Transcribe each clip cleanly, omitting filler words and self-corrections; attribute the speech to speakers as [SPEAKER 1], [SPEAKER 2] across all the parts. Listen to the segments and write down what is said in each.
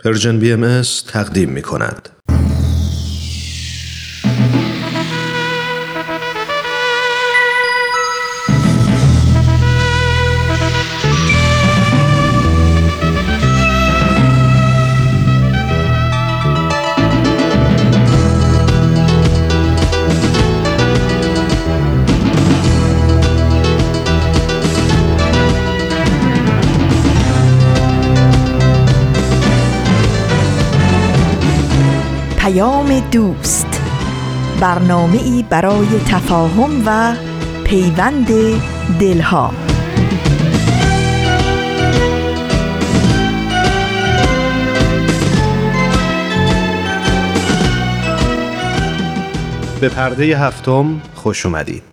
[SPEAKER 1] پرژن BMS تقدیم می کند.
[SPEAKER 2] دوست، برنامه‌ای برای تفاهم و پیوند دلها.
[SPEAKER 1] به پرده هفتم خوش اومدید.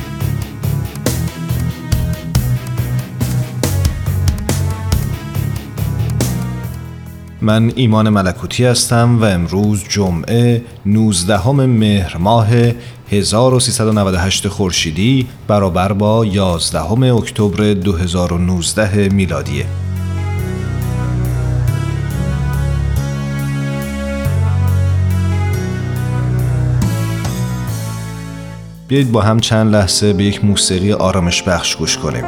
[SPEAKER 1] من ایمان ملکوتی هستم و امروز جمعه 19 مهر ماه 1398 خورشیدی برابر با 11 اکتبر 2019 میلادیه. بیایید با هم چند لحظه به یک موسیقی آرامش بخش گوش کنیم.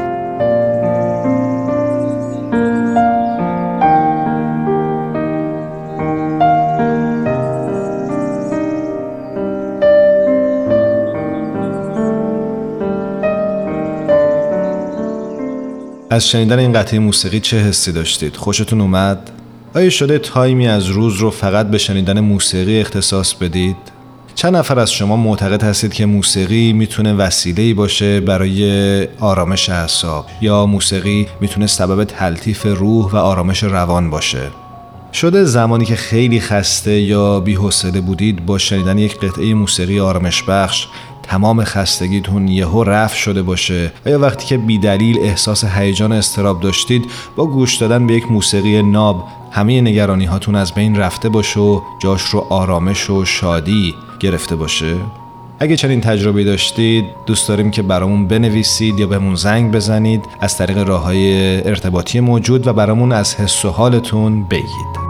[SPEAKER 1] از شنیدن این قطعه موسیقی چه حسی داشتید؟ خوشتون اومد؟ آیا شده تایمی از روز رو فقط به شنیدن موسیقی اختصاص بدید؟ چند نفر از شما معتقد هستید که موسیقی میتونه وسیله‌ای باشه برای آرامش اعصاب یا موسیقی میتونه سبب تلطیف روح و آرامش روان باشه؟ شده زمانی که خیلی خسته یا بی‌حوصله بودید با شنیدن یک قطعه موسیقی آرامش بخش تمام خستگیتون یهو رفع شده باشه؟ و یا وقتی که بی‌دلیل احساس هیجان اضطراب داشتید با گوش دادن به یک موسیقی ناب همه نگرانی هاتون از بین رفته باشه و جاش رو آرامش و شادی گرفته باشه؟ اگه چنین تجربه داشتید دوست داریم که برامون بنویسید یا بهمون زنگ بزنید از طریق راه‌های ارتباطی موجود و برامون از حس و حالتون بگید.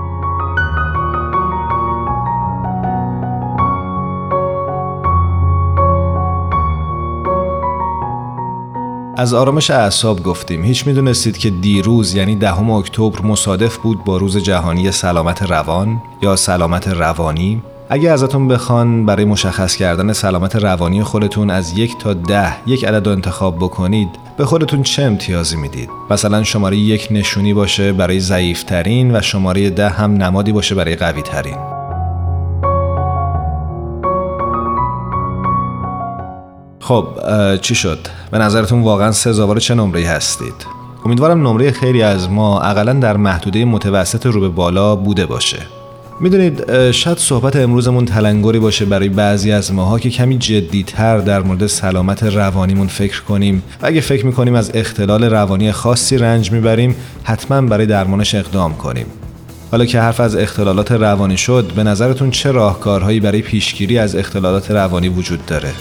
[SPEAKER 1] از آرامش اعصاب گفتیم. هیچ میدونستید که دیروز یعنی 10 اکتبر مصادف بود با روز جهانی سلامت روان یا سلامت روانی؟ اگه ازتون بخوان برای مشخص کردن سلامت روانی خودتون از 1 تا 10 یک عدد رو انتخاب بکنید، به خودتون چه امتیازی میدید؟ مثلا شماره 1 نشونی باشه برای ضعیف‌ترین و شماره 10 هم نمادی باشه برای قوی‌ترین. خب چی شد؟ به نظرتون واقعا سزاوار چه نمره‌ای هستید؟ امیدوارم نمره خیلی از ما حداقل در محدوده متوسط رو به بالا بوده باشه. میدونید شاید صحبت امروزمون تلنگری باشه برای بعضی از ماها که کمی جدی‌تر در مورد سلامت روانیمون فکر کنیم و اگه فکر می‌کنیم از اختلال روانی خاصی رنج میبریم حتما برای درمانش اقدام کنیم. حالا که حرف از اختلالات روانی شد، به نظرتون چه راهکارهایی برای پیشگیری از اختلالات روانی وجود داره؟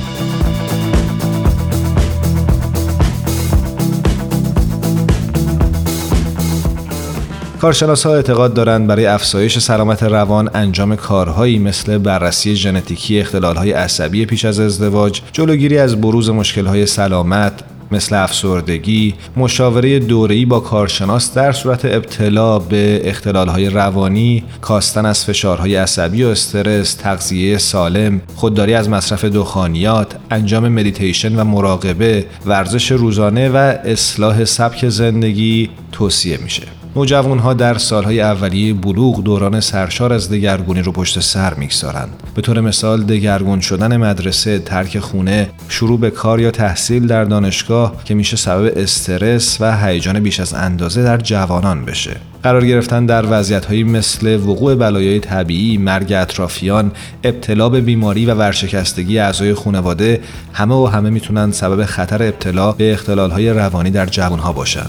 [SPEAKER 1] کارشناس‌ها اعتقاد دارند برای افزایش سلامت روان انجام کارهایی مثل بررسی ژنتیکی اختلال‌های عصبی پیش از ازدواج، جلوگیری از بروز مشکل‌های سلامت مثل افسردگی، مشاوره دوره‌ای با کارشناس در صورت ابتلا به اختلال‌های روانی، کاستن از فشارهای عصبی و استرس، تغذیه سالم، خودداری از مصرف دخانیات، انجام مدیتیشن و مراقبه، ورزش روزانه و اصلاح سبک زندگی توصیه میشه. نوجوان‌ها در سالهای اولیه بلوغ دوران سرشار از دگرگونی رو پشت سر می‌گذارند. به طور مثال دگرگون شدن مدرسه، ترک خونه، شروع به کار یا تحصیل در دانشگاه که میشه سبب استرس و هیجان بیش از اندازه در جوانان بشه. قرار گرفتن در وضعیت‌هایی مثل وقوع بلایای طبیعی، مرگ اطرافیان، ابتلا به بیماری و ورشکستگی اعضای خانواده همه میتونن سبب خطر ابتلا به اختلال‌های روانی در جوان‌ها باشن.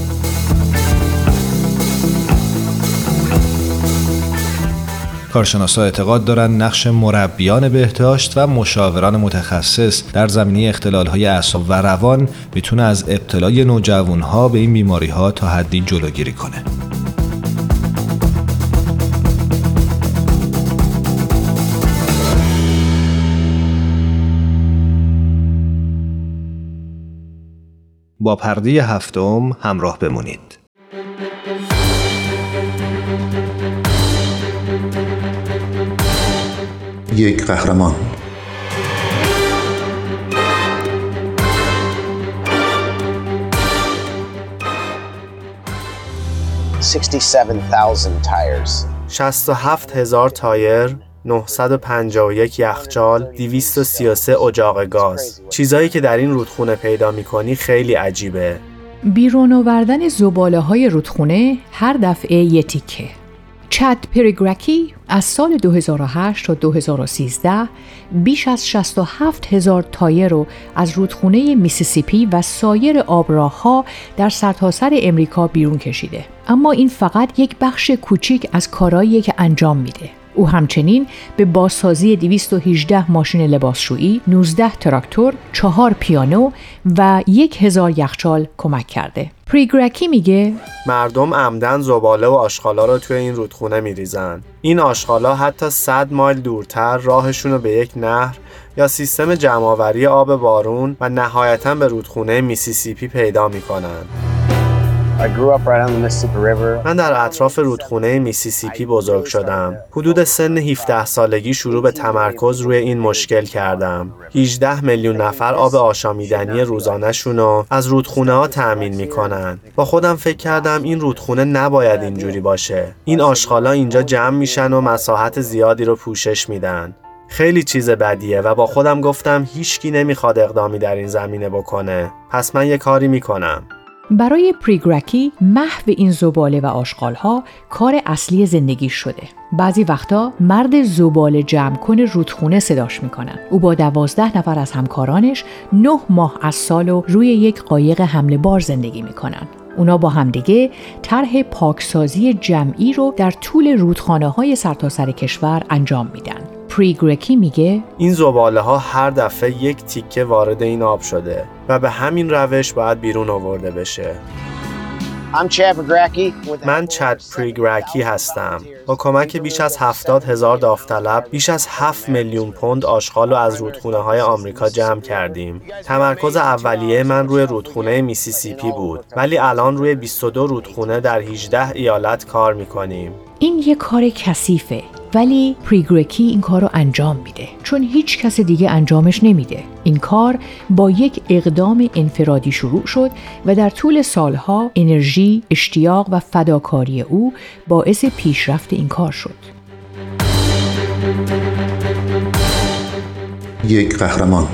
[SPEAKER 1] کارشناسا اعتقاد دارند نقش مربیان بهداشت و مشاوران متخصص در زمینه اختلال‌های اعصاب و روان میتونه از ابتلای نوجوان‌ها به این بیماری‌ها تا حدی جلوگیری کنه. با پرده هفتم همراه بمونید.
[SPEAKER 3] یک قهرمان.
[SPEAKER 4] tires.
[SPEAKER 5] 67,000 تایر، 951 یخچال، 233 اجاق گاز. چیزایی که در این رودخونه پیدا می‌کنی خیلی عجیبه.
[SPEAKER 6] بیرون آوردن زباله‌های رودخونه هر دفعه یه تیکه. چد پریگرکی از سال 2008 تا 2013 بیش از 67,000 تایر رو از رودخونه میسیسیپی و سایر آبراه‌ها در سرتاسر امریکا بیرون کشیده. اما این فقط یک بخش کوچیک از کارهاییه که انجام میده. او همچنین به بازسازی 218 ماشین لباسشویی، 19 تراکتور، 4 پیانو و 1,000 یخچال کمک کرده. پریگرکی میگه
[SPEAKER 5] مردم عمدن زباله و آشغالا رو توی این رودخونه میریزن. این آشغالا حتی 100 مایل دورتر راهشون رو به یک نهر یا سیستم جمع‌آوری آب بارون و نهایتاً به رودخونه میسیسیپی پیدا میکنن. من در اطراف رودخونه میسیسیپی بزرگ شدم. حدود سن 17 سالگی شروع به تمرکز روی این مشکل کردم. 18 میلیون نفر آب آشامیدنی روزانه‌شون رو از رودخونه ها تأمین میکنن. با خودم فکر کردم این رودخونه نباید اینجوری باشه. این آشغالا اینجا جمع میشن و مساحت زیادی رو پوشش میدن. خیلی چیز بدیه و با خودم گفتم هیچکی نمیخواد اقدامی در این زمینه بکنه. پس من یه کاری میکنم.
[SPEAKER 6] برای پریگرکی محو این زباله و آشغال‌ها کار اصلی زندگی شده. بعضی وقتا مرد زباله جمع کن رودخونه صداش میکنن. او با 12 نفر از همکارانش 9 ماه از سالو روی یک قایق حمل بار زندگی میکنن. اونا با همدیگه طرح پاکسازی جمعی رو در طول رودخانه‌های سرتاسر کشور انجام میدن. پریگرکی میگه
[SPEAKER 5] این زباله ها هر دفعه یک تیکه وارد این آب شده و به همین روش باید بیرون آورده بشه. من چد پریگرکی هستم. با کمک بیش از 70,000 داوطلب بیش از 7 میلیون پوند آشغال رو از رودخونه های آمریکا جمع کردیم. تمرکز اولیه من روی رودخونه میسیسیپی بود، ولی الان روی 22 رودخونه در 18 ایالت کار میکنیم.
[SPEAKER 6] این یه کار کثیفه، ولی پریگرکی این کار رو انجام میده چون هیچ کس دیگه انجامش نمیده. این کار با یک اقدام انفرادی شروع شد و در طول سالها انرژی، اشتیاق و فداکاری او باعث پیشرفت این کار شد.
[SPEAKER 3] یک قهرمان.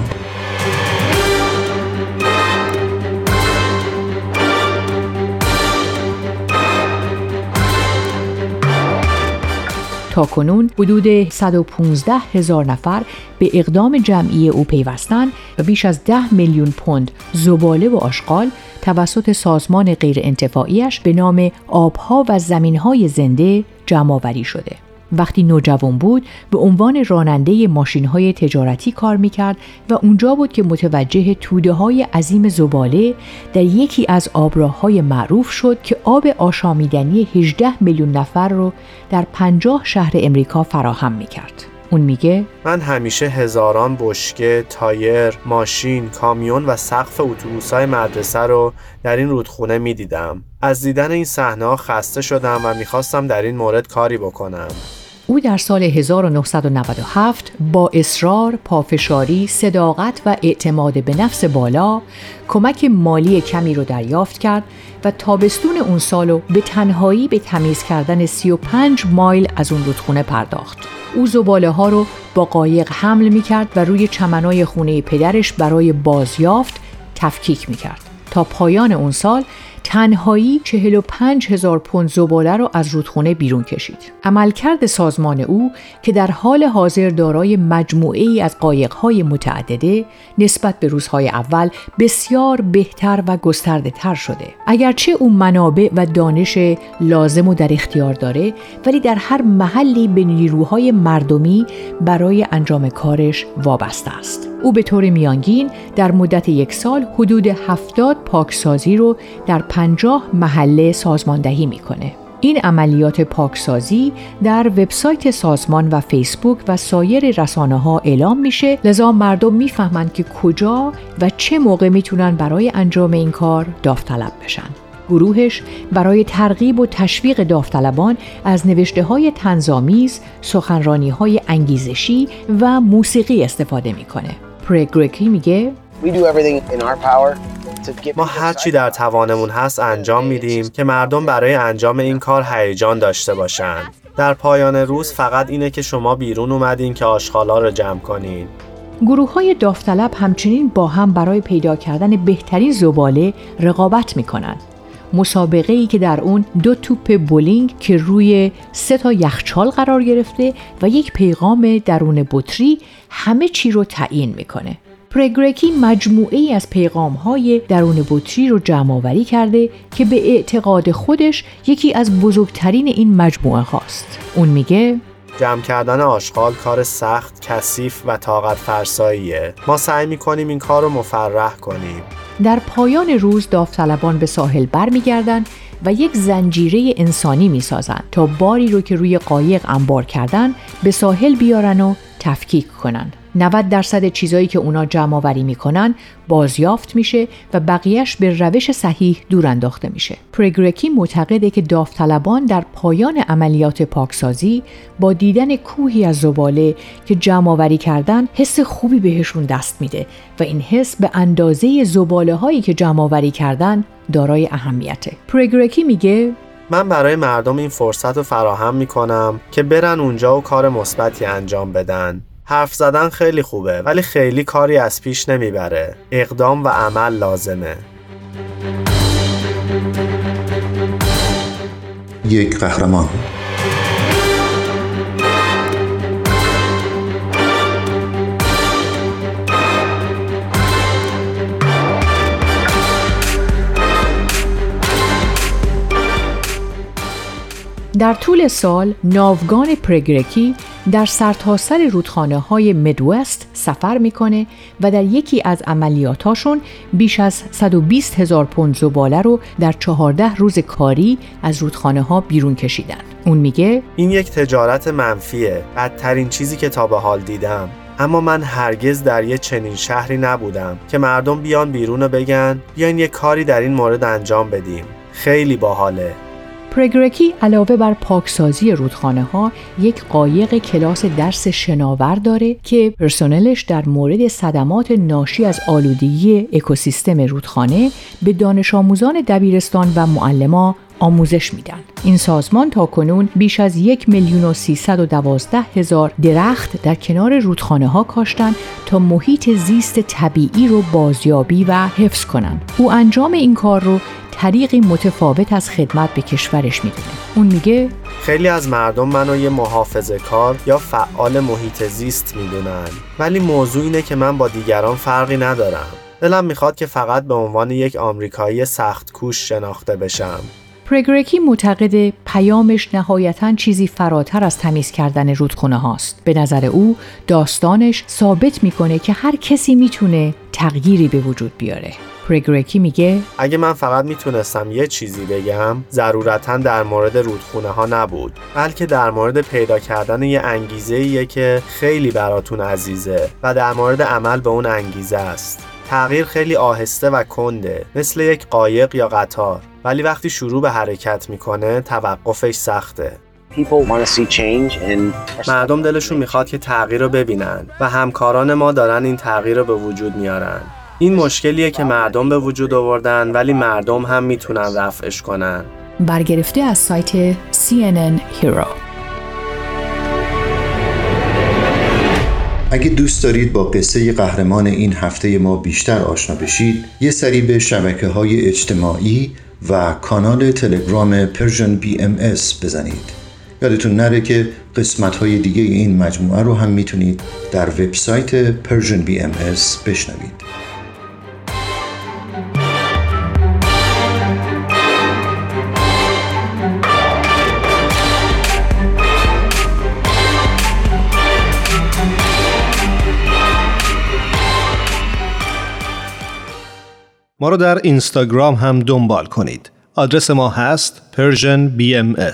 [SPEAKER 6] تاکنون حدود 115,000 نفر به اقدام جمعی او پیوستن و بیش از 10 میلیون پوند زباله و آشغال توسط سازمان غیرانتفاعیش به نام آبها و زمینهای زنده جمع‌آوری شده. وقتی نوجوان بود به عنوان راننده ماشین‌های تجارتی کار می‌کرد و اونجا بود که متوجه توده‌های عظیم زباله در یکی از آبراه‌های معروف شد که آب آشامیدنی 18 میلیون نفر رو در 50 شهر امریکا فراهم می‌کرد. اون میگه
[SPEAKER 5] من همیشه هزاران بشکه، تایر، ماشین، کامیون و سقف اتوبوس‌های مدرسه رو در این رودخونه می‌دیدم. از دیدن این صحنه‌ها خسته شدم و می‌خواستم در این مورد کاری بکنم.
[SPEAKER 6] او در سال 1997 با اصرار، پافشاری، صداقت و اعتماد به نفس بالا کمک مالی کمی رو دریافت کرد و تابستون اون سالو به تنهایی به تمیز کردن 35 مایل از اون رودخونه پرداخت. او زباله ها رو با قایق حمل می کرد و روی چمنای خونه پدرش برای بازیافت تفکیک می کرد. تا پایان اون سال تنهایی 45,000 پوند زباله رو از رودخونه بیرون کشید. عملکرد سازمان او که در حال حاضر دارای مجموعه‌ای از قایق‌های متعدده نسبت به روزهای اول بسیار بهتر و گسترده‌تر شده. اگرچه او منابع و دانش لازم رو در اختیار داره، ولی در هر محلی به نیروهای مردمی برای انجام کارش وابسته است. او به طور میانگین در مدت 1 سال حدود 70 پاکسازی رو در 50 محله سازماندهی میکنه. این عملیات پاکسازی در وبسایت سازمان و فیسبوک و سایر رسانه‌ها اعلام میشه، لذا مردم میفهمند که کجا و چه موقع میتونن برای انجام این کار داوطلب بشن. گروهش برای ترغیب و تشویق داوطلبان از نوشته‌های طنزآمیز، سخنرانی‌های انگیزشی و موسیقی استفاده میکنه. پرگرکی میگه
[SPEAKER 5] ما هر چی در توانمون هست انجام میدیم که مردم برای انجام این کار هیجان داشته باشن. در پایان روز فقط اینه که شما بیرون اومدین که آشغالا رو جمع کنین.
[SPEAKER 6] گروه‌های داوطلب همچنین با هم برای پیدا کردن بهترین زباله رقابت میکنن. مسابقه‌ای که در اون 2 توپ بولینگ که روی 3 یخچال قرار گرفته و یک پیغام درون بطری همه چی رو تعیین میکنه. پرگرکی مجموعه‌ای از پیغام‌های درون بطری رو جمع‌آوری کرده که به اعتقاد خودش یکی از بزرگترین این مجموعه هاست. اون میگه
[SPEAKER 5] جمع کردن آشغال کار سخت، کثیف و طاقت فرساییه. ما سعی می‌کنیم این کار رو مفرح کنیم.
[SPEAKER 6] در پایان روز داوطلبان به ساحل برمیگردن و یک زنجیره انسانی میسازن تا باری رو که روی قایق انبار کردن به ساحل بیارن و تفکیک کنن. 90% چیزایی که اونا جمع آوری میکنن بازیافت میشه و بقیهش به روش صحیح دور انداخته میشه. پرگرکی معتقده که داوطلبان در پایان عملیات پاکسازی با دیدن کوهی از زباله که جمع آوری کردن حس خوبی بهشون دست میده و این حس به اندازه زباله هایی که جمع آوری کردن دارای اهمیته. پرگرکی میگه
[SPEAKER 5] من برای مردم این فرصت رو فراهم میکنم که برن اونجا و کار مثبتی انجام بدن. حرف زدن خیلی خوبه ولی خیلی کاری از پیش نمیبره. اقدام و عمل لازمه.
[SPEAKER 3] یک قهرمان.
[SPEAKER 6] در طول سال ناوگان پرگرکی در سرتاسر رودخانه‌های میدوست سفر میکنه و در یکی از عملیاتاشون بیش از 120,000 پوند زباله رو در 14 روز کاری از رودخانه‌ها بیرون کشیدن. اون میگه
[SPEAKER 5] این یک تجارت منفیه، بدترین چیزی که تا به حال دیدم. اما من هرگز در یه چنین شهری نبودم که مردم بیان بیرون و بگن بیاین یه کاری در این مورد انجام بدیم. خیلی باحاله.
[SPEAKER 6] پرگرکی علاوه بر پاکسازی رودخانه‌ها یک قایق کلاس درس شناور داره که پرسنلش در مورد صدمات ناشی از آلودگی اکوسیستم رودخانه به دانش آموزان دبیرستان و معلمان آموزش میدن. این سازمان تاکنون بیش از 1,312,000 درخت در کنار رودخانه‌ها کاشتن تا محیط زیست طبیعی رو بازیابی و حفظ کنن. او انجام این کار رو طریقی متفاوت از خدمت به کشورش میدونه. اون میگه
[SPEAKER 5] خیلی از مردم منو یه محافظه‌کار یا فعال محیط زیست میدونن، ولی موضوع اینه که من با دیگران فرقی ندارم. دلم میخواد که فقط به عنوان یک آمریکایی سخت کوش شناخته بشم.
[SPEAKER 6] پرگرکی معتقد پیامش نهایتاً چیزی فراتر از تمیز کردن رودخونه هاست. به نظر او داستانش ثابت میکنه که هر کسی میتونه تغییری به وجود بیاره. پرگرکی میگه
[SPEAKER 5] اگه من فقط میتونستم یه چیزی بگم، ضرورتاً در مورد رودخونه ها نبود، بلکه در مورد پیدا کردن یه انگیزه‌ایه که خیلی براتون عزیزه و در مورد عمل به اون انگیزه است. تغییر خیلی آهسته و کنده، مثل یک قایق یا قطار، ولی وقتی شروع به حرکت میکنه توقفش سخته. مردم دلشون میخواد که تغییر رو ببینن و همکاران ما دارن این تغییر رو به وجود میارن. این مشکلیه که مردم به وجود آوردن ولی مردم هم میتونن رفعش کنن.
[SPEAKER 6] برگرفته از سایت CNN Hero.
[SPEAKER 3] اگه دوست دارید با قصه قهرمان این هفته ما بیشتر آشنا بشید، یه سری به شبکه‌های اجتماعی و کانال تلگرام پرژن BMS بزنید. یادتون نره که قسمت‌های دیگه این مجموعه رو هم میتونید در وبسایت پرژن BMS بشنوید.
[SPEAKER 1] ما رو در اینستاگرام هم دنبال کنید. آدرس ما هست Persian BMS.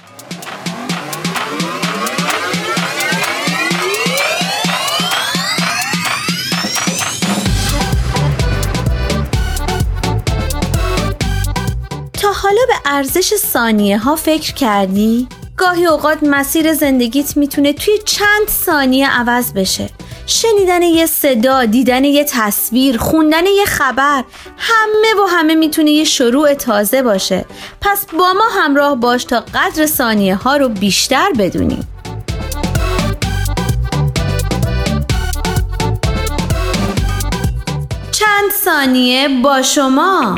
[SPEAKER 4] تا حالا به ارزش ثانیه ها فکر کردی؟ گاهی اوقات مسیر زندگیت میتونه توی چند ثانیه عوض بشه. شنیدن یه صدا، دیدن یه تصویر، خوندن یه خبر، همه میتونه یه شروع تازه باشه. پس با ما همراه باش تا قدر ثانیه ها رو بیشتر بدونیم. چند ثانیه با شما.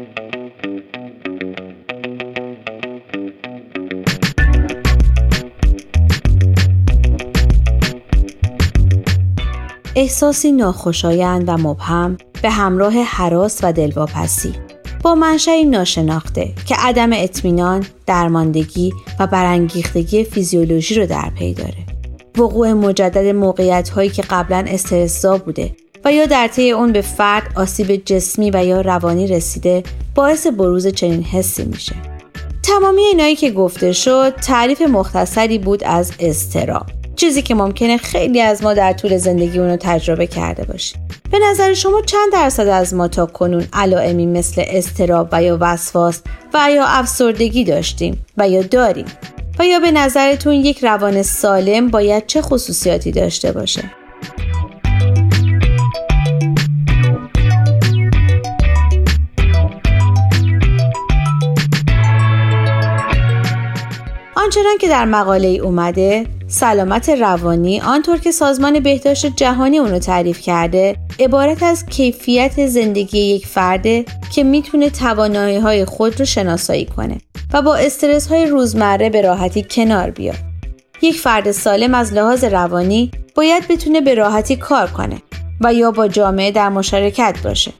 [SPEAKER 4] احساسی ناخوشایند و مبهم به همراه هراس و دلواپسی با منشأ ناشناخته که عدم اطمینان، درماندگی و برانگیختگی فیزیولوژی رو در پی داره. وقوع مجدد موقعیت‌هایی که قبلا استرس‌زا بوده و یا در طی اون به فرد آسیب جسمی و یا روانی رسیده باعث بروز چنین حسی میشه. تمامی اینایی که گفته شد تعریف مختصری بود از اضطراب. چیزی که ممکنه خیلی از ما در طول زندگی اونو تجربه کرده باشیم. به نظر شما چند درصد از ما تا کنون علائمی مثل اضطراب و یا وسواس و یا افسردگی داشتیم و یا داریم؟ و یا به نظرتون یک روان سالم باید چه خصوصیاتی داشته باشه؟ آنچنان که در مقاله ای اومده، سلامت روانی آنطور که سازمان بهداشت جهانی اونو تعریف کرده عبارت از کیفیت زندگی یک فرده که میتونه توانایی‌های خود رو شناسایی کنه و با استرس‌های روزمره به راحتی کنار بیاد. یک فرد سالم از لحاظ روانی باید بتونه به راحتی کار کنه و یا با جامعه در مشارکت باشه.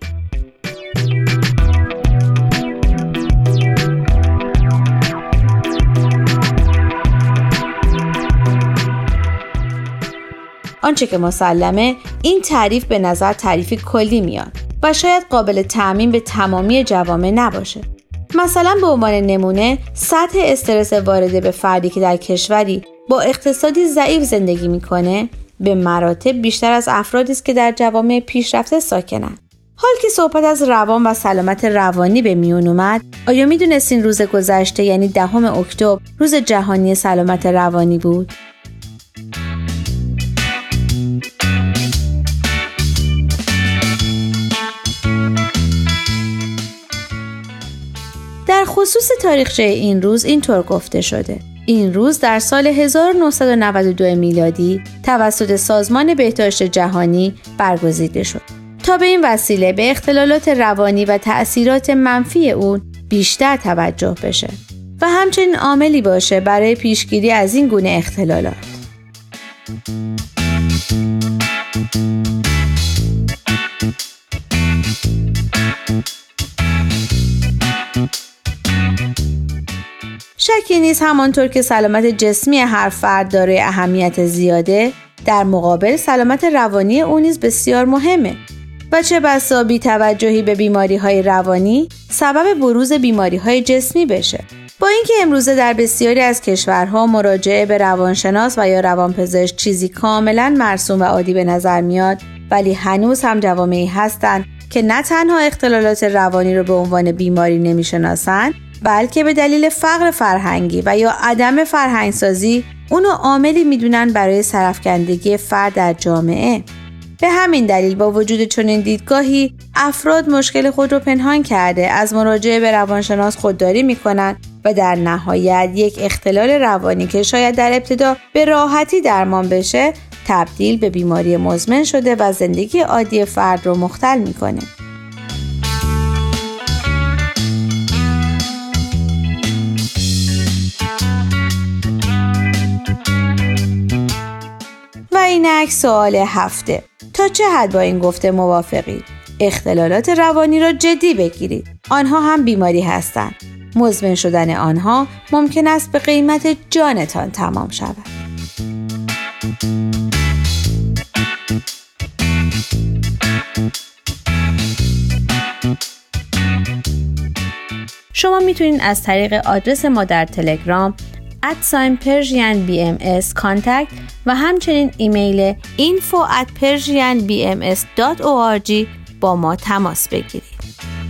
[SPEAKER 4] آنچه که مسلمه این تعریف به نظر تعریفی کلی میاد و شاید قابل تعمیم به تمامی جوامع نباشه. مثلا به عنوان نمونه سطح استرس وارده به فردی که در کشوری با اقتصادی ضعیف زندگی میکنه به مراتب بیشتر از افرادی است که در جوامع پیشرفته ساکنن. حال که صحبت از روان و سلامت روانی به میون اومد، آیا میدونستین روز گذشته یعنی 10 اکتبر روز جهانی سلامت روانی بود؟ در خصوص تاریخچه این روز اینطور گفته شده: این روز در سال 1992 میلادی توسط سازمان بهداشت جهانی برگزیده شد تا به این وسیله به اختلالات روانی و تأثیرات منفی اون بیشتر توجه بشه و همچنین عاملی باشه برای پیشگیری از این گونه اختلالات. شکی نیست همانطور که سلامت جسمی هر فرد دارای اهمیت زیاده، در مقابل سلامت روانی اون نیز بسیار مهمه و چه بسا بی‌توجهی به بیماری‌های روانی سبب بروز بیماری‌های جسمی بشه. با اینکه امروزه در بسیاری از کشورها مراجعه به روانشناس و یا روانپزشک چیزی کاملا مرسوم و عادی به نظر میاد، ولی هنوز هم جوامعی هستن که نه تنها اختلالات روانی رو به عنوان بیماری نمیشناسن، بلکه به دلیل فقر فرهنگی و یا عدم فرهنگسازی اونو عاملی میدونن برای سرافکندگی فرد در جامعه. به همین دلیل با وجود چنین دیدگاهی افراد مشکل خود رو پنهان کرده از مراجعه به روانشناس خودداری میکنن و در نهایت یک اختلال روانی که شاید در ابتدا به راحتی درمان بشه تبدیل به بیماری مزمن شده و زندگی عادی فرد رو مختل میکنه. و اینک سوال هفته: تا چه حد با این گفته موافقید؟ اختلالات روانی را جدی بگیرید. آنها هم بیماری هستند. مزمن شدن آنها ممکن است به قیمت جانتان تمام شود. شما میتونید از طریق آدرس ما در تلگرام @persianbms کانتکت و همچنین ایمیل info@persianbms.org با ما تماس بگیرید.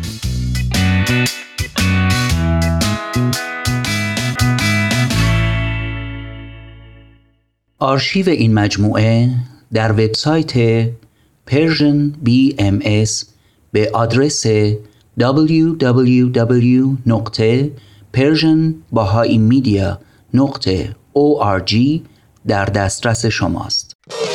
[SPEAKER 7] آرشیو این مجموعه در وبسایت Persian BMS به آدرس www.persianbahaimedia.org در دسترس شماست.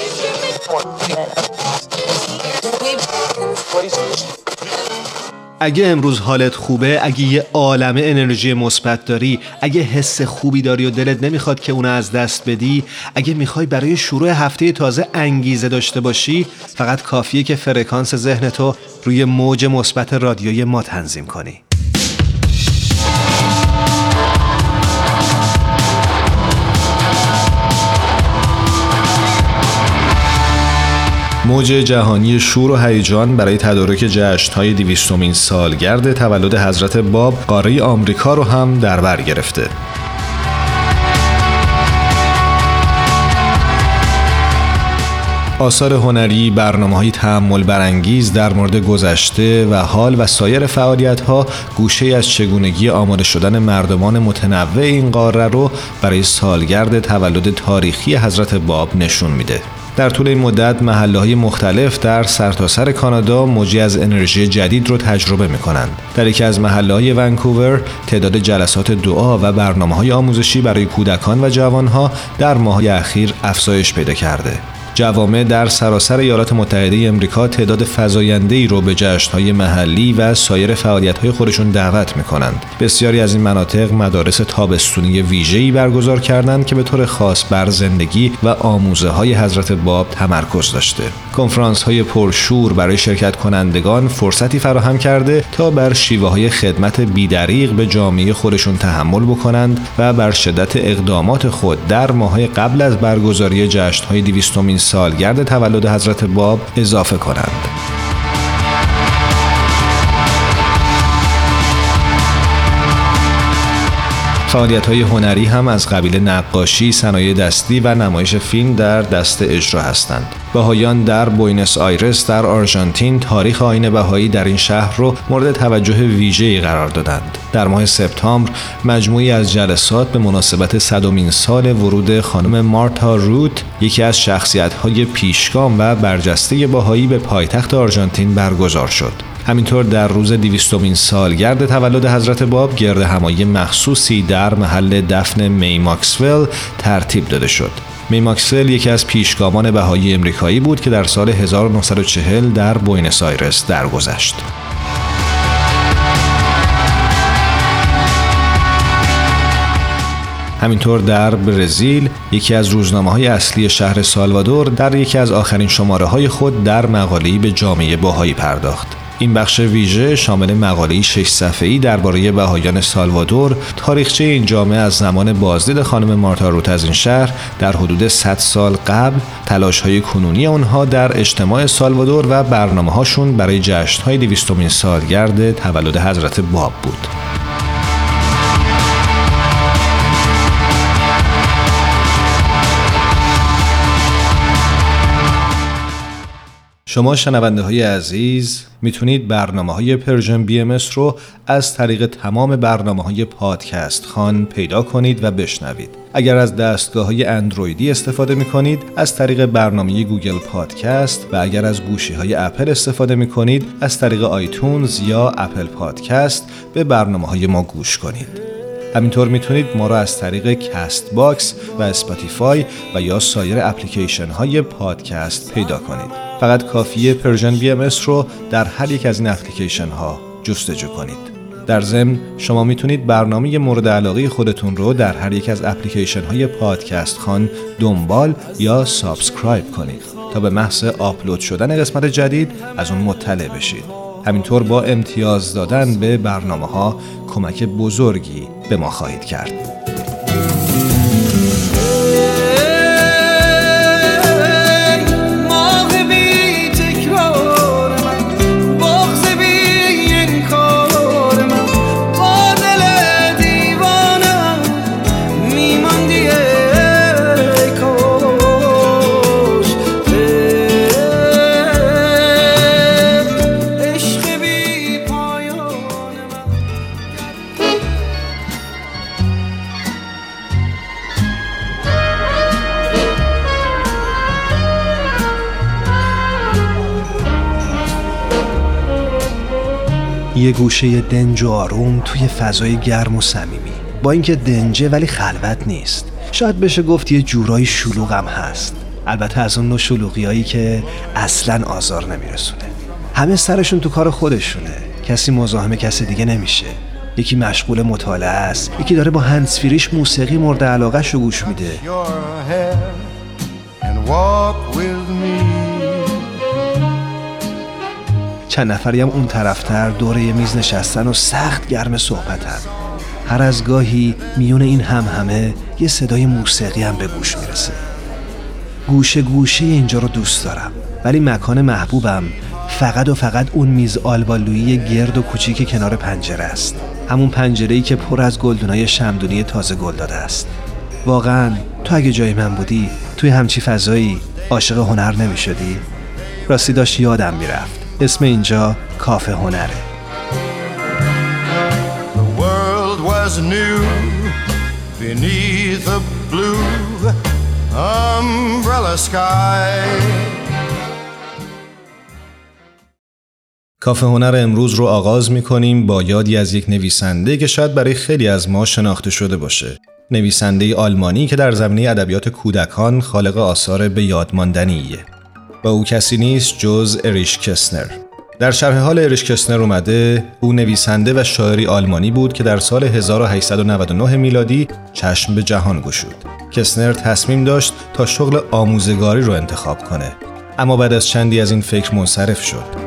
[SPEAKER 1] اگه امروز حالت خوبه، اگه یه عالمه انرژی مثبت داری، اگه حس خوبی داری و دلت نمیخواد که اونو از دست بدی، اگه میخوای برای شروع هفته تازه انگیزه داشته باشی، فقط کافیه که فرکانس ذهنتو روی موج مثبت رادیوی ما تنظیم کنی. موج جهانی شور و هیجان برای تدارک جشن‌های 200مین سالگرد تولد حضرت باب قاره آمریکا رو هم در بر گرفته. آثار هنری، برنامه‌های تأمل برانگیز در مورد گذشته و حال و سایر فعالیت‌ها گوشه از چگونگی آماده شدن مردمان متنوع این قاره رو برای سالگرد تولد تاریخی حضرت باب نشون میده. در طول این مدت محله‌های مختلف در سرتاسر کانادا موجی از انرژی جدید رو تجربه می‌کنند. در یکی از محله‌های ونکوور تعداد جلسات دعا و برنامه‌های آموزشی برای کودکان و جوان‌ها در ماه‌های اخیر افزایش پیدا کرده. جوامع در سراسر ایالات متحده آمریکا تعداد فزاینده‌ای رو به جشن‌های محلی و سایر فعالیت‌های خودشون دعوت می‌کنند. بسیاری از این مناطق مدارس تابستونی ویژه‌ای برگزار کردند که به طور خاص بر زندگی و آموزه‌های حضرت باب تمرکز داشته. کنفرانس‌های پرشور برای شرکت کنندگان فرصتی فراهم کرده تا بر شیوه‌های خدمت بی‌دریغ به جامعه خودشون تحمل بکنند و بر شدت اقدامات خود در ماه‌های قبل از برگزاری جشن‌های 200مین سالگرد تولد حضرت باب اضافه کنند. فعالیت‌های هنری هم از قبیل نقاشی، صنایع دستی و نمایش فیلم در دست اجرا هستند. بهائیان در بوینس آیرس در آرژانتین تاریخ آیین بهایی در این شهر رو مورد توجه ویژه‌ای قرار دادند. در ماه سپتامبر مجموعی از جلسات به مناسبت 100مین سال ورود خانم مارتا روت، یکی از شخصیت‌های پیشگام و برجسته بهایی به پایتخت آرژانتین برگزار شد. همینطور در روز 200مین سالگرد تولد حضرت باب گرد همایی مخصوصی در محل دفن می ماکسول ترتیب داده شد. می ماکسول یکی از پیشگامان بهایی امریکایی بود که در سال 1940 در بوینس آیرس درگذشت. همینطور در برزیل یکی از روزنامه‌های اصلی شهر سالوادور در یکی از آخرین شماره‌های خود در مقاله‌ای به جامعه بهایی پرداخت. این بخش ویژه شامل مقاله‌ای 6 صفحه‌ای درباره بهائیان سالوادور، تاریخچه این جامعه از زمان بازدید خانم مارتا روت از این شهر در حدود 100 سال قبل، تلاش‌های کنونی آنها در اجتماع سالوادور و برنامه‌هاشون برای جشن‌های 200مین سالگرد تولد حضرت باب بود. شما شنونده‌های عزیز میتونید برنامه‌های پرژن BMS رو از طریق تمام برنامه‌های پادکست خان پیدا کنید و بشنوید. اگر از دستگاه‌های اندرویدی استفاده می‌کنید از طریق برنامه گوگل پادکست و اگر از گوشی‌های اپل استفاده می‌کنید از طریق آیتونز یا اپل پادکست به برنامه‌های ما گوش کنید. همینطور میتونید ما را از طریق کست باکس و اسپاتیفای و یا سایر اپلیکیشن های پادکست پیدا کنید. فقط کافیه پرژن BMS رو در هر یک از این اپلیکیشن ها جستجو کنید. در ضمن شما میتونید برنامه مورد علاقه خودتون رو در هر یک از اپلیکیشن های پادکست خان دنبال یا سابسکرایب کنید تا به محض آپلود شدن قسمت جدید از اون مطلع بشید. همینطور با امتیاز دادن به برنامه‌ها کمک بزرگی به ما خواهید کرد.
[SPEAKER 8] بغض بی انکار من، باد
[SPEAKER 1] یه گوشه دنج و آروم توی فضای گرم و صمیمی. با اینکه دنجه ولی خلوت نیست. شاید بشه گفت یه جورایی شلوغم هست. البته از اون نوع شلوغیایی که اصلاً آزار نمیرسونه. همه سرشون تو کار خودشونه. کسی مزاحم کسی دیگه نمیشه. یکی مشغول مطالعه است، یکی داره با هندزفریش موسیقی مورد علاقه‌شو گوش میده. چند نفری هم اون طرفتر دور یه میز نشستن و سخت گرم صحبتن. هر از گاهی میون این همه یه صدای موسیقی هم به گوش میرسه. گوشه گوشه اینجا رو دوست دارم، ولی مکان محبوبم فقط اون میز آلبالویی گرد و کوچیک کنار پنجره است. همون پنجره‌ای که پر از گلدونای شمعدونی تازه گل داده است. واقعاً تو اگه جای من بودی توی همچی فضایی عاشق هنر نمی‌شدی؟ راستی داشت یادم میرفت. اسم اینجا کافه هنره.
[SPEAKER 8] The world was new beneath a blue umbrella sky.
[SPEAKER 1] کافه هنر امروز رو آغاز می‌کنیم با یادی از یک نویسنده که شاید برای خیلی از ما شناخته شده باشه. نویسنده آلمانی که در زمینه ادبیات کودکان خالق آثار به یاد ماندنیه. و او کسی نیست جز اریش کسنر. در شرح حال اریش کسنر اومده او نویسنده و شاعری آلمانی بود که در سال 1899 میلادی چشم به جهان گشود. کسنر تصمیم داشت تا شغل آموزگاری رو انتخاب کنه، اما بعد از چندی از این فکر منصرف شد.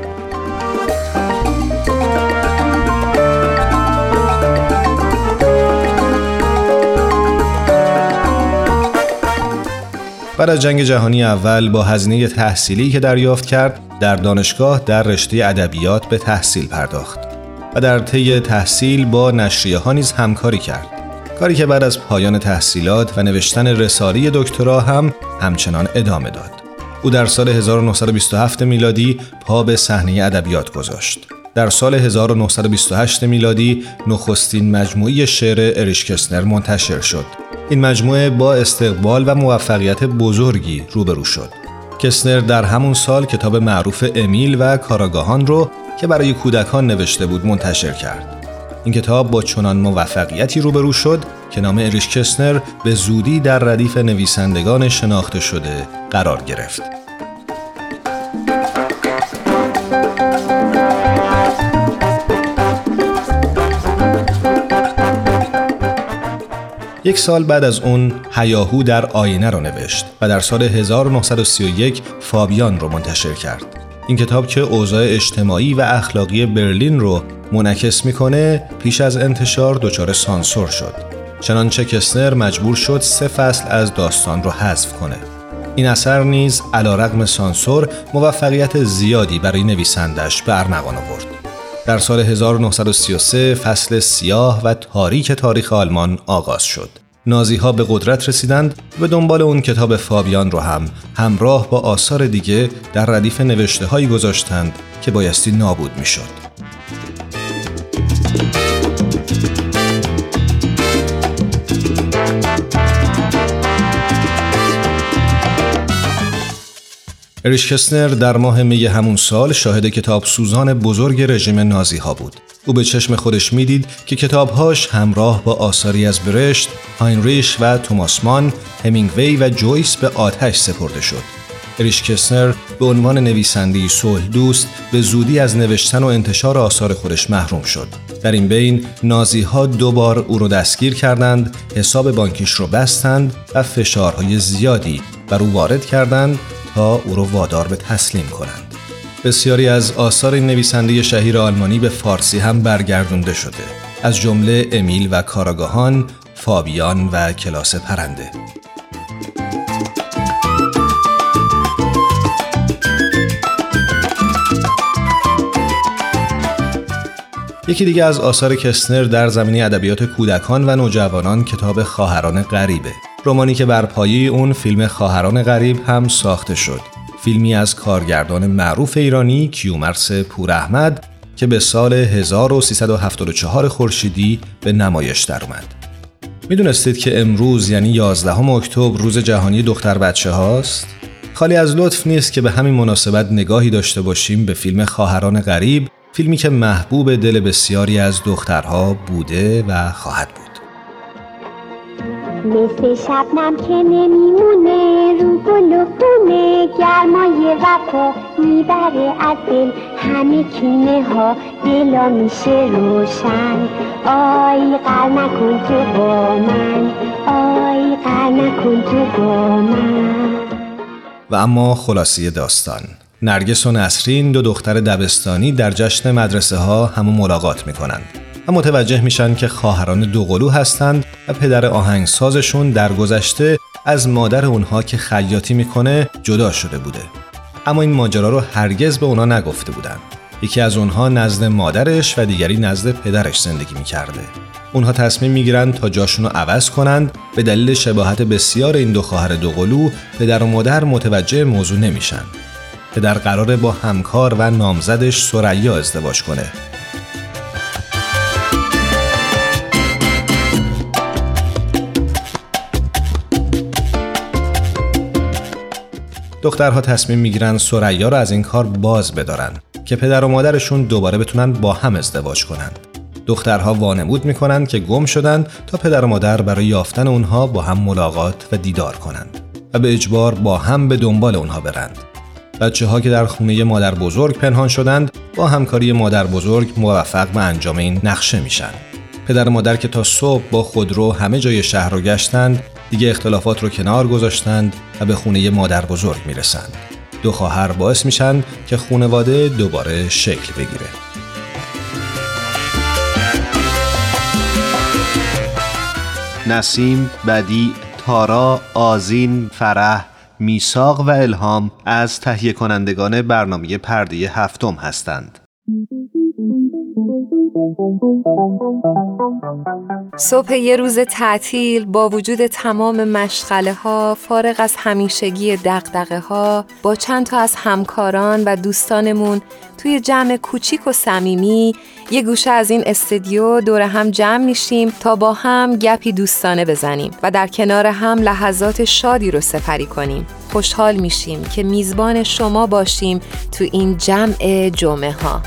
[SPEAKER 1] بعد از جنگ جهانی اول با هزینه تحصیلی که دریافت کرد، در دانشگاه در رشته ادبیات به تحصیل پرداخت و در طی تحصیل با نشریه‌ها نیز همکاری کرد. کاری که بعد از پایان تحصیلات و نوشتن رساله دکترا هم همچنان ادامه داد. او در سال 1927 میلادی پا به صحنه ادبیات گذاشت. در سال 1928 میلادی نخستین مجموعه شعر اریش کسنر منتشر شد. این مجموعه با استقبال و موفقیت بزرگی روبرو شد. کسنر در همون سال کتاب معروف امیل و کاراگاهان رو که برای کودکان نوشته بود منتشر کرد. این کتاب با چنان موفقیتی روبرو شد که نام اریش کسنر به زودی در ردیف نویسندگان شناخته شده قرار گرفت. یک سال بعد از اون هیاهو در آینه رو نوشت و در سال 1931 فابیان رو منتشر کرد. این کتاب که اوضاع اجتماعی و اخلاقی برلین رو منعکس میکنه پیش از انتشار دچار سانسور شد. چنانچه کسنر مجبور شد 3 فصل از داستان رو حذف کنه. این اثر نیز علیرغم سانسور موفقیت زیادی برای نویسندش به ارمغان آورد. در سال 1933 فصل سیاه و تاریک تاریخ آلمان آغاز شد. نازی‌ها به قدرت رسیدند و به دنبال اون کتاب فابیان رو هم همراه با آثار دیگه در ردیف نوشته‌هایی گذاشتند که بایستی نابود می‌شد. اریش کسنر در ماه می همون سال شاهد کتاب سوزان بزرگ رژیم نازی ها بود. او به چشم خودش میدید که کتابهاش همراه با آثاری از برشت، هاینریش و توماس مان، همینگوی و جویس به آتش سپرده شد. اریش کسنر به عنوان نویسنده صلح دوست به زودی از نوشتن و انتشار آثار خودش محروم شد. در این بین نازی ها 2 بار او را دستگیر کردند، حساب بانکیش رو بستند و فشارهای زیادی بر او وارد کردند تا او را وادار به تسلیم کنند. بسیاری از آثار این نویسنده شهیر آلمانی به فارسی هم برگردونده شده، از جمله امیل و کاراگاهان، فابیان و کلاس پرنده. یکی دیگه از آثار کسنر در زمینه ادبیات کودکان و نوجوانان کتاب خواهران غریبه. رمانی که بر پایه اون فیلم خواهران غریب هم ساخته شد. فیلمی از کارگردان معروف ایرانی کیومرث پوراحمد که به سال 1374 خورشیدی به نمایش در اومد. میدونستید که امروز یعنی 11 اکتبر روز جهانی دختر بچه هاست؟ خالی از لطف نیست که به همین مناسبت نگاهی داشته باشیم به فیلم خواهران غریب، فیلمی که محبوب دل بسیاری از دخترها بوده و خواهد بود.
[SPEAKER 9] مثل شبنم که نمیمونه رو گل و خونه، گرمای وفا میبره از دل همه کینه ها، دلا میشه روشن. آی قر نکن تو با من، آی قر نکن تو با من.
[SPEAKER 1] و اما خلاصه داستان، نرگس و نسرین 2 دختر دبستانی در جشن مدرسه ها همو ملاقات میکنند و متوجه میشن که خواهران دوقلو هستند و پدر آهنگسازشون در گذشته از مادر اونها که خیاطی میکنه جدا شده بوده. اما این ماجرا رو هرگز به اونا نگفته بودن. یکی از اونها نزد مادرش و دیگری نزد پدرش زندگی میکرده. اونها تصمیم میگیرن تا جاشون رو عوض کنند. به دلیل شباهت بسیار این 2 خواهر دوقلو پدر و مادر متوجه موضوع نمیشن. پدر قراره با همکار و نامزدش ثریا ازدواج کنه. دخترها تصمیم میگیرن ثریا رو از این کار باز بدارن که پدر و مادرشون دوباره بتونن با هم ازدواج کنن. دخترها وانمود میکنن که گم شدن تا پدر و مادر برای یافتن اونها با هم ملاقات و دیدار کنند و به اجبار با هم به دنبال اونها برند. بچه‌ها که در خونه مادر بزرگ پنهان شدند با همکاری مادر بزرگ موفق به انجام این نقشه میشن. پدر و مادر که تا صبح با خودرو همه جای شهر رو گشتند، دیگه اختلافات رو کنار گذاشتند و به خونه مادر بزرگ میرسند. 2 خواهر باعث میشن که خانواده دوباره شکل بگیره. نسیم، بدیع، تارا، آذین، فرح، میثاق و الهام از تهیه کنندگان برنامه پرده 7 هستند.
[SPEAKER 10] صبح یه روز تعطیل با وجود تمام مشغله ها، فارغ از همیشگی دغدغه ها، با چند تا از همکاران و دوستانمون توی جمع کوچیک و صمیمی یه گوشه از این استودیو دور هم جمع میشیم تا با هم گپی دوستانه بزنیم و در کنار هم لحظات شادی رو سپری کنیم. خوشحال میشیم که میزبان شما باشیم تو این جمع جمعه ها.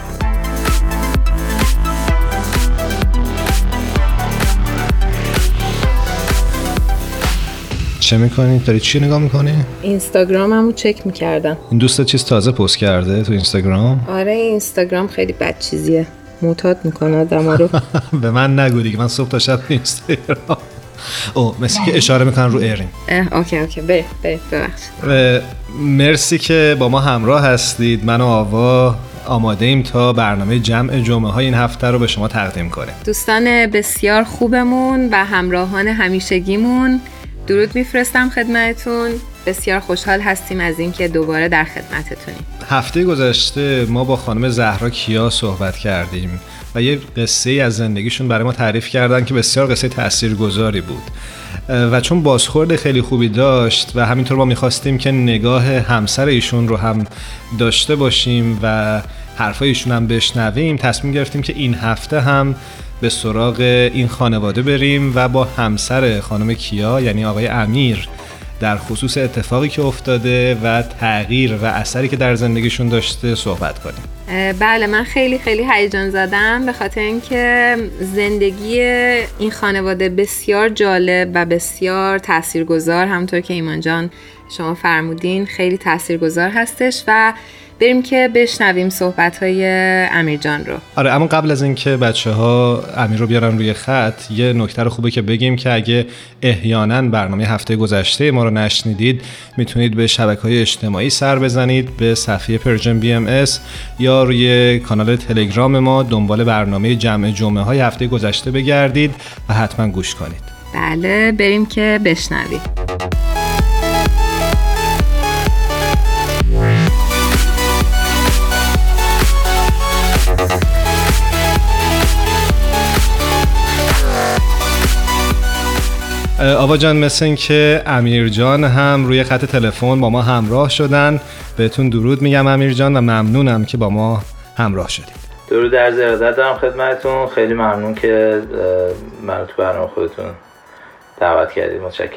[SPEAKER 1] چه میکنی؟ داری چی نگاه میکنی؟
[SPEAKER 10] اینستاگراممو چک میکردم.
[SPEAKER 1] این دوستت چیز تازه پست کرده تو اینستاگرام؟
[SPEAKER 10] آره اینستاگرام خیلی بد چیزیه، معتاد میکنه آدما رو.
[SPEAKER 1] به من نگو دیگه، من صبح تا شب اینستاگرام. مثل که اشاره میکنن رو ایرین.
[SPEAKER 10] اوکی بریم ببخش.
[SPEAKER 1] مرسی که با ما همراه هستید. من و آوا آماده ایم تا برنامه جمع جمعه های این هفته رو به شما تقدیم کنیم.
[SPEAKER 10] دوستان بسیار خوبمون و همراهان همیشگیمون، درود میفرستم خدمتتون. بسیار خوشحال هستیم از اینکه دوباره در خدمتتونیم.
[SPEAKER 1] هفته گذشته ما با خانم زهرا کیا صحبت کردیم و یه قصه از زندگیشون برای ما تعریف کردن که بسیار قصه تاثیرگذاری بود و چون بازخورد خیلی خوبی داشت و همینطور ما میخواستیم که نگاه همسر ایشون رو هم داشته باشیم و حرفای ایشون هم بشنویم، تصمیم گرفتیم که این هفته هم به سراغ این خانواده بریم و با همسر خانم کیا یعنی آقای امیر در خصوص اتفاقی که افتاده و تغییر و اثری که در زندگیشون داشته صحبت کنیم.
[SPEAKER 10] بله، من خیلی خیلی هیجان زدم به خاطر اینکه زندگی این خانواده بسیار جالب و بسیار تاثیرگذار، همونطور که ایمان جان شما فرمودین خیلی تاثیرگذار هستش و بریم که بشنویم صحبت‌های امیر جان رو.
[SPEAKER 1] آره، اما قبل از اینکه بچه‌ها امیر رو بیارن روی خط، یه نکته رو خوبه که بگیم که اگه احیانا برنامه هفته گذشته ما رو نشنیدید، میتونید به شبکه‌های اجتماعی سر بزنید، به صفحه پرژن BMS یا روی کانال تلگرام ما دنبال برنامه جمع جمعه‌های هفته گذشته بگردید و حتما گوش کنید.
[SPEAKER 10] بله، بریم که بشنویم.
[SPEAKER 1] آوا جان، مثل این که امیر جان هم روی خط تلفن با ما همراه شدن. بهتون درود میگم امیر جان و ممنونم که با ما همراه شدید.
[SPEAKER 11] درود در ارادت دارم خدمتتون. خیلی ممنون که منو تو برنامه خودتون دعوت کردید. متشکرم.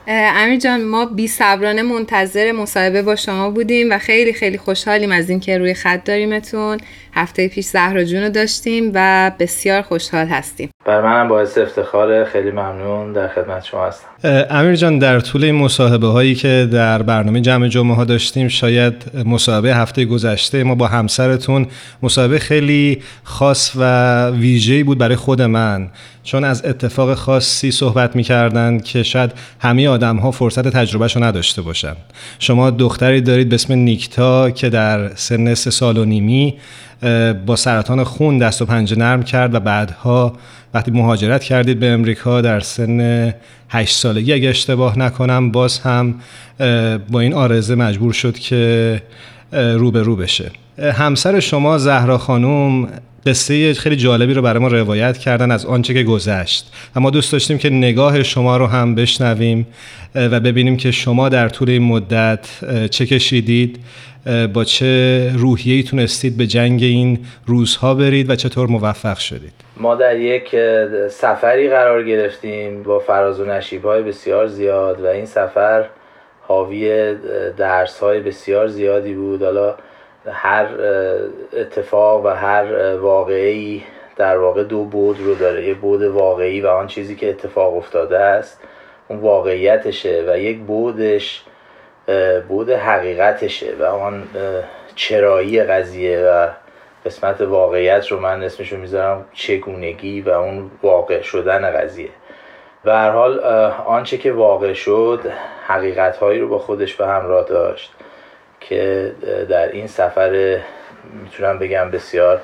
[SPEAKER 10] امیر جان، ما بی‌صبرانه منتظر مصاحبه با شما بودیم و خیلی خیلی خوشحالیم از اینکه روی خط داریمتون. هفته پیش زهرا جون رو داشتیم و بسیار خوشحال هستیم.
[SPEAKER 11] بر منم باعث افتخاره. خیلی ممنون، در خدمت شما هستم.
[SPEAKER 1] امیر جان، در طول این مصاحبه هایی که در برنامه جمع جمعه ها داشتیم، شاید مصاحبه هفته گذشته ما با همسرتون مصاحبه خیلی خاص و ویژه‌ای بود برای خود من، چون از اتفاق خاصی صحبت می‌کردن که شاید همه آدم‌ها فرصت تجربهشو نداشته باشن. شما دختری دارید به اسم نیکتا که در سن 3 سال و نیمی با سرطان خون دست و پنجه نرم کرد و بعدها وقتی مهاجرت کردید به امریکا در سن 8 سالگی اگه اشتباه نکنم، باز هم با این عارضه مجبور شد که روبرو بشه. همسر شما زهرا خانم قصه خیلی جالبی رو برای ما روایت کردن از آنچه که گذشت و ما دوست داشتیم که نگاه شما رو هم بشنویم و ببینیم که شما در طول این مدت چه کشیدید، با چه روحیه‌ای تونستید به جنگ این روزها برید و چطور موفق شدید.
[SPEAKER 11] ما در یک سفری قرار گرفتیم با فراز و نشیب‌های بسیار زیاد و این سفر حاوی درس‌های بسیار زیادی بود. حالا هر اتفاق و هر واقعی در واقع 2 بعد رو داره، یه بعد واقعی و آن چیزی که اتفاق افتاده است اون واقعیتشه و یک بعدش بعد حقیقتشه و آن چرایی قضیه و قسمت واقعیت رو من اسمشو میذارم چگونگی و اون واقع شدن قضیه. به هر حال آنچه که واقع شد حقیقت‌هایی رو با خودش به همراه داشت که در این سفر میتونم بگم بسیار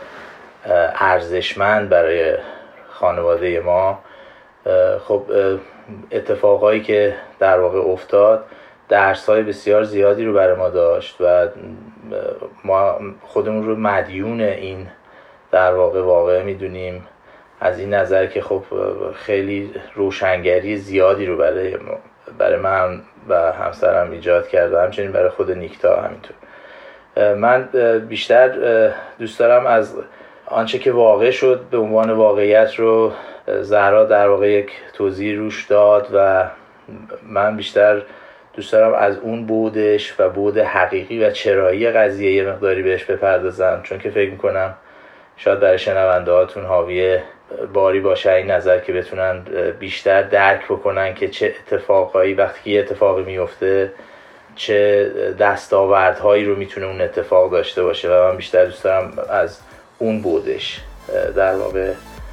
[SPEAKER 11] ارزشمند برای خانواده ما. خب اتفاقایی که در واقع افتاد درس‌های بسیار زیادی رو برای ما داشت و ما خودمون رو مدیون این در واقع میدونیم، از این نظر که خب خیلی روشنگری زیادی رو برای من و همسرم ایجاد کرد و همچنین برای خود نیکتا همینطور. من بیشتر دوست دارم از آنچه که واقع شد به عنوان واقعیت رو زهرا در واقع یک توضیح روش داد و من بیشتر دوست دارم از اون بودش و بود حقیقی و چرایی قضیه یه مقداری بهش بپردازم، چون که فکر میکنم شاید برای شنونده هاتون حاوی باری باشه این نظر که بتونن بیشتر درک بکنن که چه اتفاقایی وقتی که یه اتفاقی میفته چه دستاوردهایی رو میتونه اون اتفاق داشته باشه و من بیشتر دوست دارم از اون بودش در واقع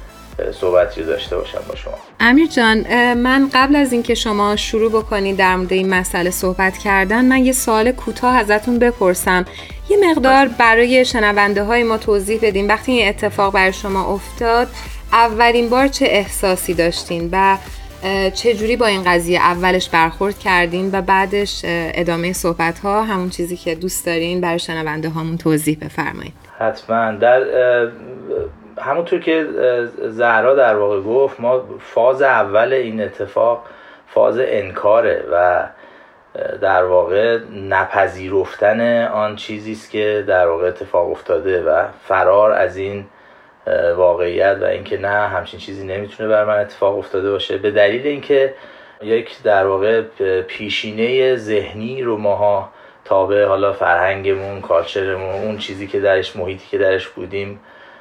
[SPEAKER 11] صحبتی رو داشته باشم با شما.
[SPEAKER 10] امیر جان، من قبل از اینکه شما شروع بکنید در مورد این مسئله صحبت کردن، من یه سوال کوتاه ازتون بپرسم. یه مقدار برای شنونده های ما توضیح بدین وقتی این اتفاق برای شما افتاد اولین بار چه احساسی داشتین و چه جوری با این قضیه اولش برخورد کردین و بعدش ادامه صحبت ها همون چیزی که دوست دارین برای شنونده هامون توضیح بفرمایید.
[SPEAKER 11] حتما. در همونطور که زهرا در واقع گفت، ما فاز اول این اتفاق فاز انکاره و در واقع نپذیرفتن آن چیزی است که در واقع اتفاق افتاده و فرار از این واقعیت و اینکه نه همچین چیزی نمیتونه بر من اتفاق افتاده باشه، به دلیل اینکه یک در واقع پیشینه ذهنی رو ماها تابع حالا فرهنگمون، کالچرمون، اون چیزی که درش، محیطی که درش بودیم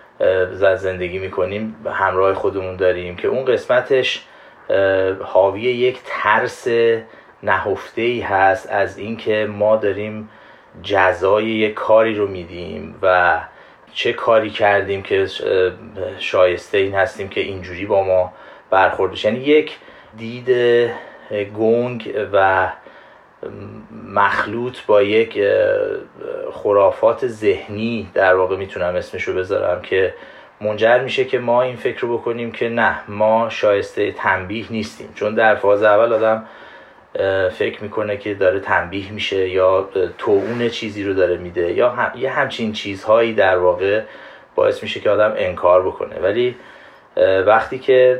[SPEAKER 11] زندگی میکنیم همراه خودمون داریم که اون قسمتش حاوی یک ترس نهفته‌ای هست از اینکه ما داریم جزای یک کاری رو میدیم و چه کاری کردیم که شایسته این هستیم که اینجوری با ما برخورد بشه. یعنی یک دید گنگ و مخلوط با یک خرافات ذهنی در واقع میتونم اسمشو بذارم که منجر میشه که ما این فکر رو بکنیم که نه، ما شایسته تنبیه نیستیم. چون در فاز اول آدم فکر میکنه که داره تنبیه میشه یا توعون چیزی رو داره میده یا یه همچین چیزهایی در واقع باعث میشه که آدم انکار بکنه. ولی وقتی که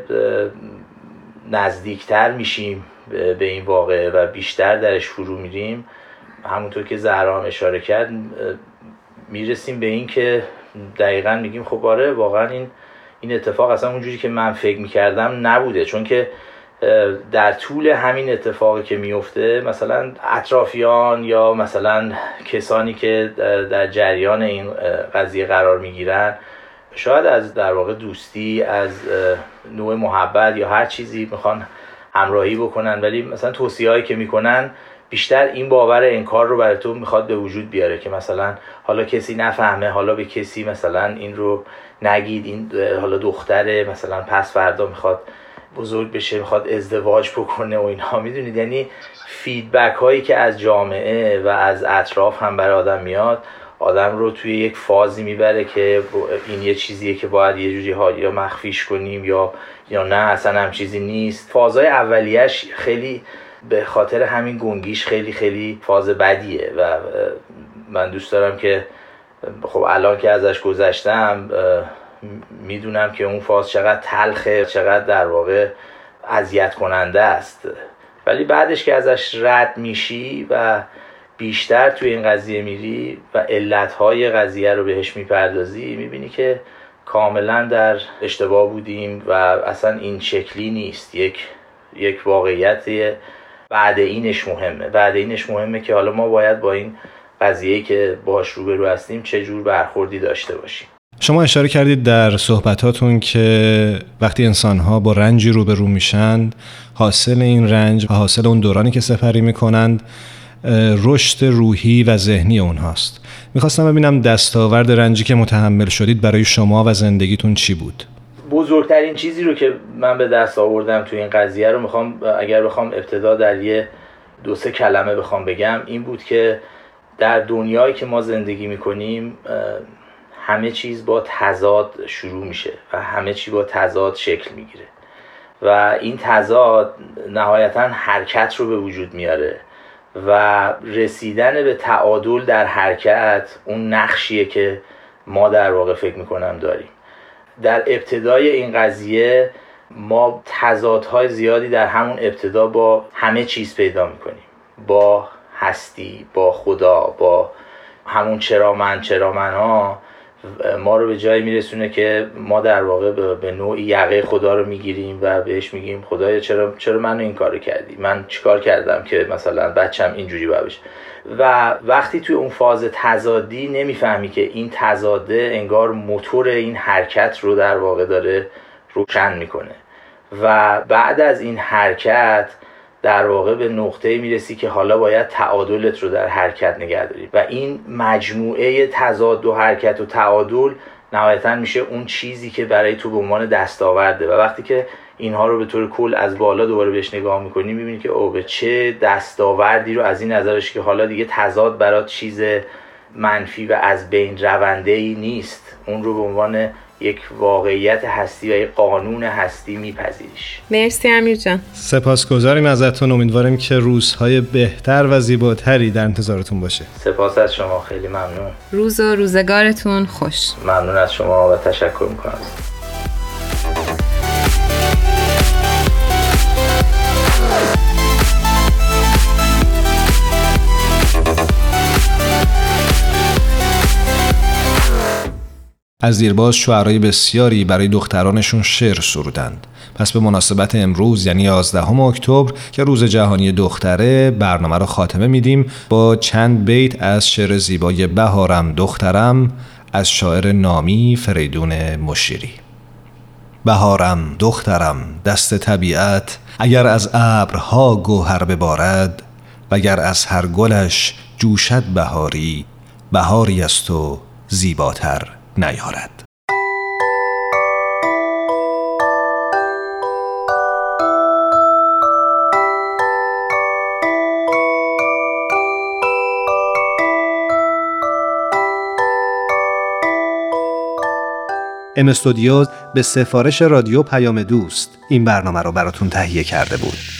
[SPEAKER 11] نزدیکتر میشیم به این واقعه و بیشتر درش فرو میریم، همونطور که زهرا هم اشاره کرد، میرسیم به این که دقیقاً میگیم خب آره واقعا این اتفاق اصلا اونجوری که من فکر میکردم نبوده. چون که در طول همین اتفاقی که میفته مثلا اطرافیان یا مثلا کسانی که در جریان این قضیه قرار میگیرن شاید از در واقع دوستی، از نوع محبت یا هر چیزی میخوان همراهی بکنن، ولی مثلا توصیه‌هایی که میکنن بیشتر این باور انکار رو برای تو میخواد به وجود بیاره که مثلا حالا کسی نفهمه، حالا به کسی مثلا این رو نگید، این حالا دختره مثلا پس فردا میخواد بزرگ بشه، میخواد ازدواج بکنه و اینها. میدونید یعنی فیدبک هایی که از جامعه و از اطراف هم برای آدم میاد، آدم رو توی یک فازی میبره که این یه چیزیه که باید یه جوری ها یا مخفیش کنیم یا نه اصلا هم چیزی نیست. فازهای اولیش خیلی به خاطر همین گنگیش خیلی فاز بدیه و من دوست دارم که خب الان که ازش گذشتم میدونم که اون فاز چقدر تلخه، چقدر در واقع اذیت کننده است، ولی بعدش که ازش رد میشی و بیشتر توی این قضیه میری و علتهای قضیه رو بهش میپردازی، میبینی که کاملا در اشتباه بودیم و اصلا این شکلی نیست. یک واقعیتیه. بعد اینش مهمه که حالا ما باید با این قضیه‌ای که باهاش روبرو هستیم چه جور برخوردی داشته باشیم.
[SPEAKER 1] شما اشاره کردید در صحبتاتون که وقتی انسان‌ها با رنجی روبرو میشن، حاصل این رنج، حاصل اون دورانی که سپری میکنند، رشد روحی و ذهنی اونهاست. میخواستم ببینم دستاورد رنجی که متحمل شدید برای شما و زندگیتون چی بود؟
[SPEAKER 11] بزرگترین چیزی رو که من به دست آوردم تو این قضیه رو اگر بخوام ابتدا در یه 2-3 کلمه بخوام بگم، این بود که در دنیایی که ما زندگی میکنیم همه چیز با تضاد شروع میشه و همه چی با تضاد شکل میگیره و این تضاد نهایتاً حرکت رو به وجود میاره و رسیدن به تعادل در حرکت اون نقشیه که ما در واقع فکر میکنم داریم. در ابتدای این قضیه ما تضادهای زیادی در همون ابتدا با همه چیز پیدا میکنیم، با هستی، با خدا، با همون چرا من ها ما رو به جایی میرسونه که ما در واقع به نوعی یقه خدا رو میگیریم و بهش میگیم خدایا چرا منو این کارو کردی، من چیکار کردم که مثلا بچم اینجوری باشه. و وقتی توی اون فاز تضادی نمیفهمی که این تضاده انگار موتور این حرکت رو در واقع داره روشن میکنه و بعد از این حرکت در واقع به نقطه‌ای میرسی که حالا باید تعادلت رو در حرکت نگه داری و این مجموعه تضاد و حرکت و تعادل نهایتاً میشه اون چیزی که برای تو به عنوان دستاورده و وقتی که اینها رو به طور کل از بالا دوباره بهش نگاه میکنی میبینی که به چه دستاوردی رو از این نظرش که حالا دیگه تضاد برات چیز منفی و از بین رونده‌ای نیست، اون رو به عنوان یک واقعیت هستی و یک قانون هستی میپذیریش.
[SPEAKER 10] مرسی امیر جان.
[SPEAKER 1] سپاسگزاریم ازتون. امیدواریم که روزهای بهتر و زیباتری در انتظارتون باشه.
[SPEAKER 11] سپاس از شما، خیلی ممنون.
[SPEAKER 10] روز و روزگارتون خوش.
[SPEAKER 11] ممنون از شما و تشکر میکنم.
[SPEAKER 1] از دیرباز شاعرای بسیاری برای دخترانشون شعر سرودند. پس به مناسبت امروز یعنی 11 اکتبر که روز جهانی دختره، برنامه رو خاتمه میدیم با چند بیت از شعر زیبای بهارم دخترم از شاعر نامی فریدون مشیری. بهارم دخترم دست طبیعت، اگر از ابرها گوهر ببارد وگر از هر گلش جوشد بهاری، بهاری است و زیباتر نیارد. ام استودیوز به سفارش رادیو پیام دوست این برنامه رو براتون تهیه کرده بود.